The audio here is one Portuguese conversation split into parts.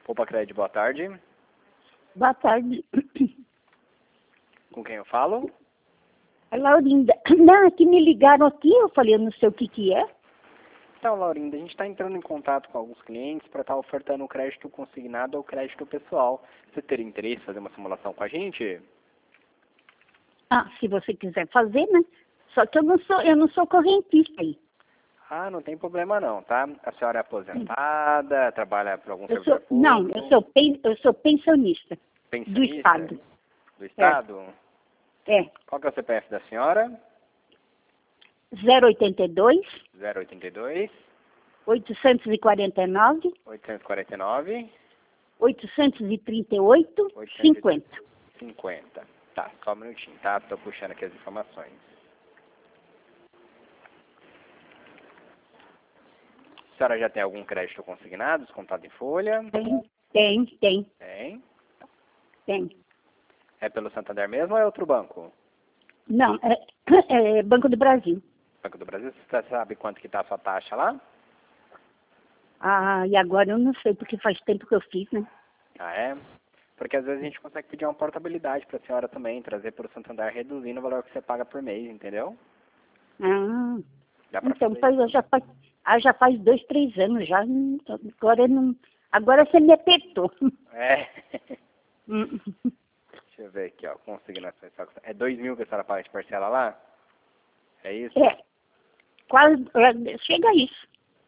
Poupa Crédito, boa tarde. Boa tarde. Com quem eu falo? É Laurinda. Não, aqui me ligaram aqui, eu falei, eu não sei o que que é. Então, Laurinda, a gente está entrando em contato com alguns clientes para estar ofertando um crédito consignado ou crédito pessoal. Você teria interesse em fazer uma simulação com a gente? Ah, se você quiser fazer, né? Só que eu não sou correntista aí. Ah, não tem problema não, tá? A senhora é aposentada, trabalha por algum servidor público? Não, eu sou pensionista. Pensionista? Do Estado. Do Estado? É. Qual que é o CPF da senhora? 082 082 849 849 838 50. 50. Tá, só um minutinho, tá? Tô puxando aqui as informações. A senhora já tem algum crédito consignado, descontado em folha? Tem. Tem. Tem. É pelo Santander mesmo ou é outro banco? Não, é Banco do Brasil. Banco do Brasil, você sabe quanto que tá a sua taxa lá? Ah, e agora eu não sei, porque faz tempo que eu fiz, né? Ah, é? Porque às vezes a gente consegue pedir uma portabilidade para a senhora também, trazer para o Santander reduzindo o valor que você paga por mês, entendeu? Ah, Dá pra então fazer já faz 2, 3 anos já. Agora eu não. Agora você me apertou. É. Hum. Deixa eu ver aqui, ó. Consignações. É 2.000 que a senhora paga de parcela lá? É isso? É. Quase. Chega a isso.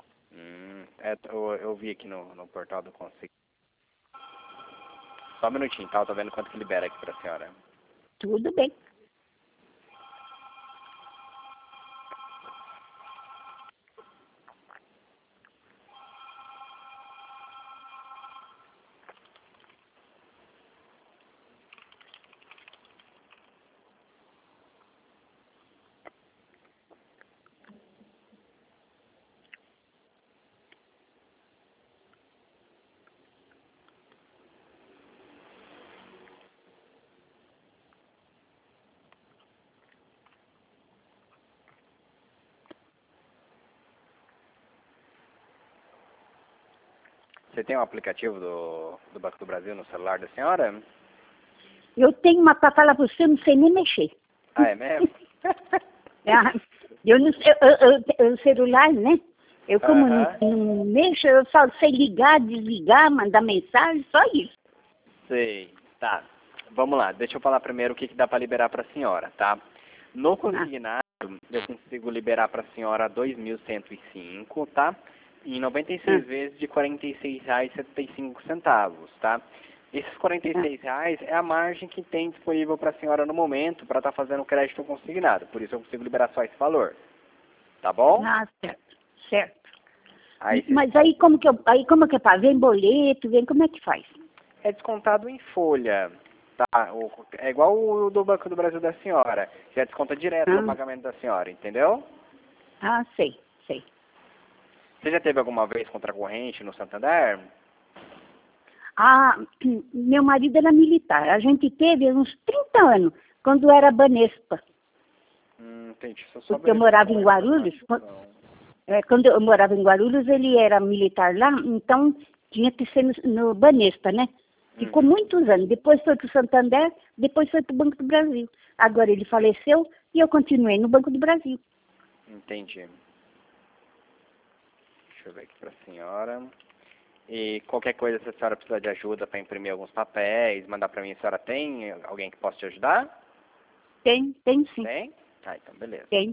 Eu vi aqui no portal do Consig. Só um minutinho, tá? Eu tô vendo quanto que libera aqui pra senhora. Tudo bem. Você tem um aplicativo do Banco do Brasil no celular da senhora? Eu tenho uma para falar para você, eu não sei nem mexer. Ah, é mesmo? Eu não sei, o celular, né? Eu como não mexo, eu só sei ligar, desligar, mandar mensagem, só isso. Sei. Tá. Vamos lá. Deixa eu falar primeiro o que dá para liberar para a senhora, tá? No consignado, eu consigo liberar para a senhora 2.105, tá? Em 96 vezes de R$ 46,75, tá? Esses R$ 46 é a margem que tem disponível para a senhora no momento para estar fazendo crédito consignado. Por isso eu consigo liberar só esse valor. Tá bom? Ah, certo. Aí, mas aí como que é para vem boleto, como é que faz? é descontado em folha, tá? É igual o do Banco do Brasil da senhora. Já desconta direto no pagamento da senhora, entendeu? Ah, sei. Você já teve alguma vez contracorrente no Santander? Ah, meu marido era militar. A gente teve uns 30 anos, quando era Banespa. Entendi. Porque eu morava em Guarulhos. Quando eu morava em Guarulhos, ele era militar lá, então tinha que ser no Banespa, né? Ficou muitos anos. Depois foi para o Santander, depois foi para o Banco do Brasil. Agora ele faleceu e eu continuei no Banco do Brasil. Entendi. Deixa eu ver aqui para a senhora. E qualquer coisa, se a senhora precisar de ajuda para imprimir alguns papéis, mandar para mim, a senhora tem alguém que possa te ajudar? Tem sim. Tem? Ah, então beleza. Tem.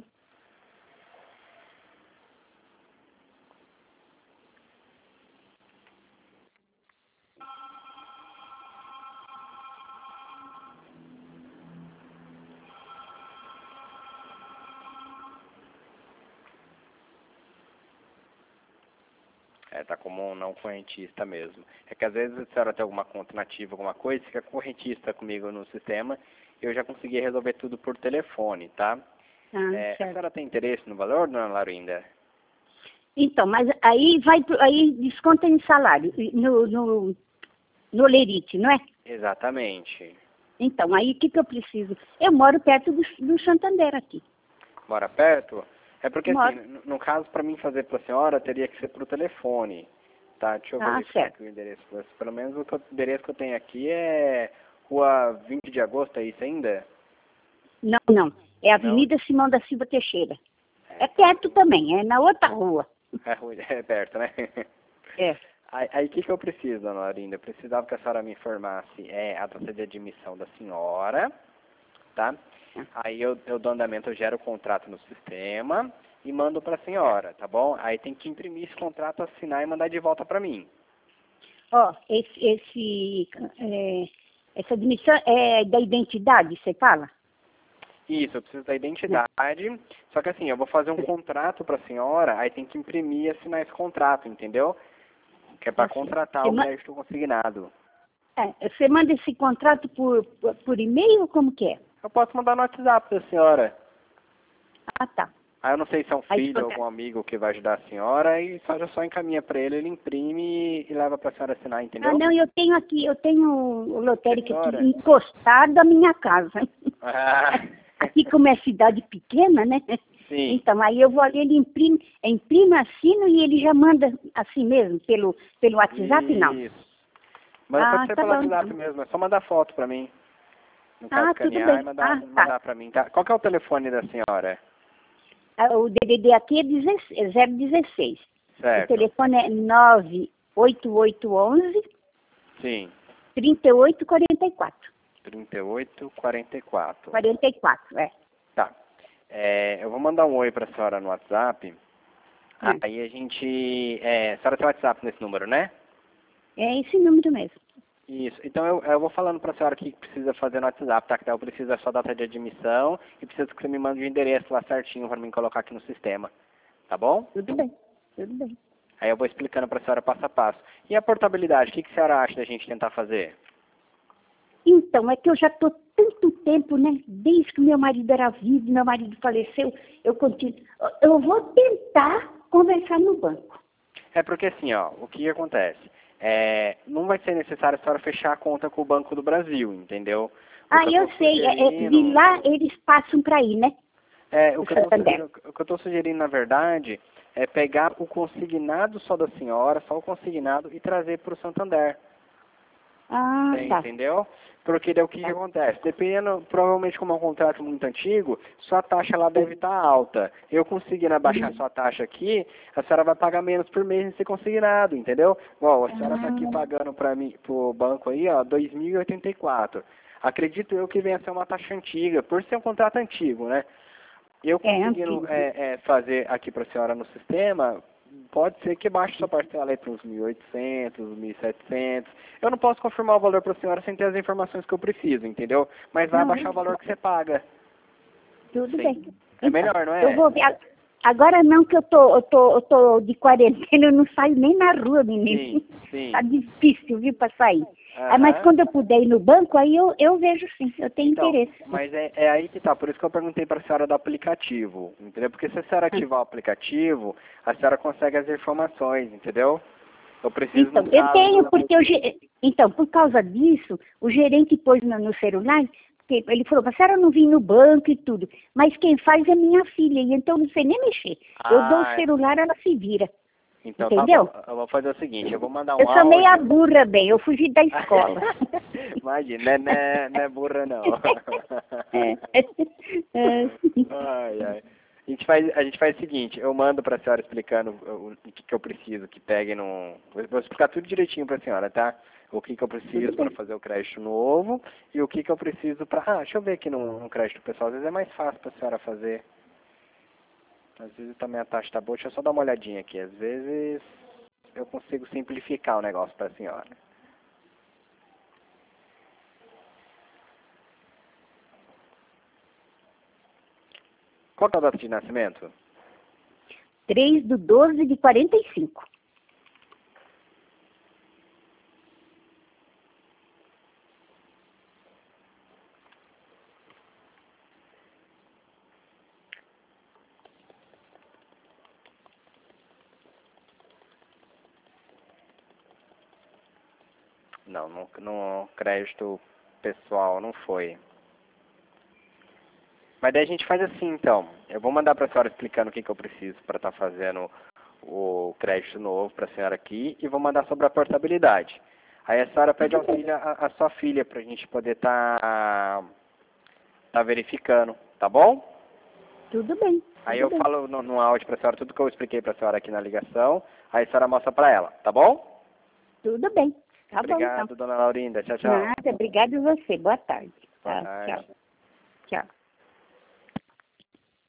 Tá como um não correntista mesmo. É que às vezes a senhora tem alguma conta nativa, alguma coisa, fica correntista comigo no sistema, eu já consegui resolver tudo por telefone, tá? A senhora tem interesse no valor, dona Laurinda? Então, mas aí desconta em salário, no Lerite, não é? Exatamente. Então, aí o que eu preciso? Eu moro perto do Santander aqui. Mora perto? É porque assim, no caso, para mim fazer para a senhora, teria que ser por telefone. Tá, deixa eu Ah, verificar certo. aqui o endereço. Pelo menos o endereço que eu tenho aqui é Rua 20 de Agosto, é isso ainda? Não, não. É Não? Avenida Simão da Silva Teixeira. É perto também, é na outra rua. É perto, né? É. Aí o que, que eu preciso, dona Laurinda? Eu precisava que a senhora me informasse a data de admissão da senhora, tá? Aí eu dou andamento, eu gero o contrato no sistema e mando para a senhora, tá bom? Aí tem que imprimir esse contrato, assinar e mandar de volta para mim. Ó, essa admissão é da identidade, você fala? Isso, eu preciso da Né? identidade, só que assim, eu vou fazer um contrato para a senhora, aí tem que imprimir e assinar esse contrato, entendeu? Que é para Assim, contratar o crédito consignado. você manda esse contrato por e-mail ou como que é? Eu posso mandar no WhatsApp da senhora. Ah, tá. Aí eu não sei se é um Aí, filho ou algum amigo que vai ajudar a senhora, e só encaminha para ele imprime e leva para a senhora assinar, ah, entendeu? não, eu tenho o lotérica aqui Senhora? encostado à minha casa. Ah, Aqui como é cidade pequena, né? sim. Então, aí eu vou ali, ele imprime, assino e ele já manda assim mesmo, pelo WhatsApp, não. Isso. Mas pode Ah, ser tá pelo bom, WhatsApp então. mesmo, é só mandar foto para mim. No caso, Ah, tudo escanear e bem. Ah, tá. mandar para mim, tá? Qual que é o telefone da senhora? Ah, o DDD aqui é 016. O Certo. telefone é 98811 Sim. 3844. 3844. 44, é. Tá. Eu vou mandar um oi para a senhora no WhatsApp. Hum. Aí a gente... a senhora tem WhatsApp nesse número, né? É esse número mesmo. Isso. Então eu vou falando para a senhora o que precisa fazer no WhatsApp, tá? Que daí eu preciso da sua data de admissão e preciso que você me mande o endereço lá certinho para mim colocar aqui no sistema. Tá bom? Tudo bem, tudo bem. Aí eu vou explicando para a senhora passo a passo. E a portabilidade, o que a senhora acha da gente tentar fazer? Então, é que eu já estou tanto tempo, né? Desde que meu marido era vivo, meu marido faleceu, eu continuo. Eu vou tentar conversar no banco. É porque assim, ó, o que acontece? Não vai ser necessário a senhora fechar a conta com o Banco do Brasil, entendeu? O Ah, que eu eu estou sei, de sugerindo... lá eles passam para aí, né? O O que Santander. eu estou sugerindo, na verdade, é pegar o consignado só da senhora, só o consignado, e trazer para o Santander. Ah, Você tá. entendeu? Porque daí o que acontece? Dependendo, provavelmente como é um contrato muito antigo, sua taxa lá deve estar alta. Eu conseguindo abaixar sua taxa aqui, a senhora vai pagar menos por mês nesse consignado, entendeu? Igual, a senhora está aqui pagando para mim, pro banco aí, ó, 2.084. Acredito eu que venha a ser uma taxa antiga, por ser um contrato antigo, né? Eu conseguindo Antigo. fazer aqui para a senhora no sistema, pode ser que baixe sua parcela aí para uns 1.800, 1.700. Eu não posso confirmar o valor para a senhora sem ter as informações que eu preciso, entendeu? Mas vai Não, baixar o valor que você paga. tudo Sim. bem. É Então, melhor, não eu é? vou ver. Agora não que eu tô de quarentena, eu não saio nem na rua, menino. Sim, sim. Tá difícil, viu, para sair. Ah, mas Aham. quando eu puder ir no banco, aí eu vejo sim, eu tenho Então, interesse. mas é aí que tá, por isso que eu perguntei para a senhora do aplicativo, entendeu? Porque se a senhora ativar o aplicativo, a senhora consegue as informações, entendeu? Eu preciso, Então, no eu tenho, caso... porque então, por causa disso, o gerente pôs no celular, porque ele falou, a senhora não vim no banco e tudo, mas quem faz é minha filha, e então eu não sei nem mexer. Eu dou o Ah, celular, ela se vira. então tá Entendeu? bom. Eu vou fazer o seguinte, eu vou mandar Eu um sou meia áudio. burra, bem, eu fugi da escola. Imagina, não é burra não. É. É. Ai, ai. A gente faz o seguinte, eu mando pra senhora explicando o que eu preciso, que pegue no... Vou explicar tudo direitinho pra senhora, tá? O que eu preciso para fazer o crédito novo e o que eu preciso para... Ah, deixa eu ver aqui no crédito pessoal, às vezes é mais fácil pra senhora fazer. Às vezes também a taxa tá boa, deixa eu só dar uma olhadinha aqui. Às vezes eu consigo simplificar o negócio pra senhora. Qual que é a data de nascimento? 3/12/45. Não, no crédito pessoal não foi. Mas daí a gente faz assim, então. Eu vou mandar pra senhora explicando o que eu preciso para estar fazendo o crédito novo para a senhora aqui e vou mandar sobre a portabilidade. Aí a senhora pede auxílio à sua filha para a gente poder tá verificando, tá bom? Tudo bem. Aí eu falo no áudio para a senhora tudo que eu expliquei para a senhora aqui na ligação, aí a senhora mostra para ela, tá bom? Tudo bem. Tá Obrigado, bom, então. dona Laurinda. Tchau, tchau. Nada, obrigado a você. Boa tarde. Boa tarde. Tchau. Tchau.